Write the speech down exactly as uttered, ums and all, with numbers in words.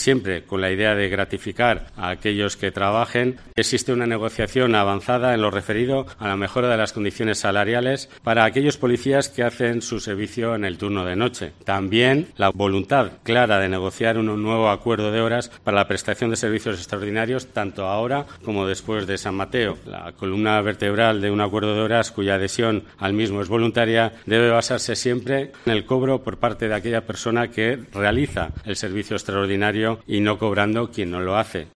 siempre con la idea de gratificar a aquellos que trabajen. Existe una negociación avanzada en lo referido a la mejora de las condiciones salariales para aquellos policías que hacen su servicio en el turno de noche. También la voluntad clara de negociar un nuevo acuerdo de horas para la prestación de servicios extraordinarios, tanto ahora como después de San Mateo. La columna vertebral de un acuerdo de horas cuya adhesión al mismo es voluntaria debe basarse siempre en el cobro por parte de aquella persona que realiza el servicio extraordinario y no cobrando quien no lo hace.